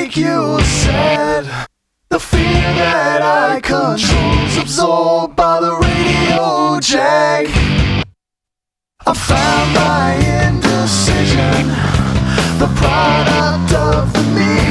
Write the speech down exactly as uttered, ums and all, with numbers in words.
make you sad. The fear that I control's absorbed by the radio jack. I found my indecision, the product of the me.